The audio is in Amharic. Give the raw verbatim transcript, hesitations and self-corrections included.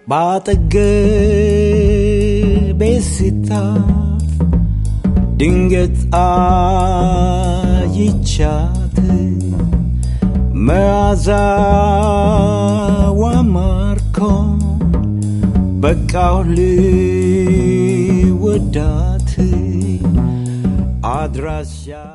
ባጠገቤ ሲታልፍ ድንገት አይቻት መዓዛዋ ማርኮኝ በቃሁ ልወዳት አድራሻ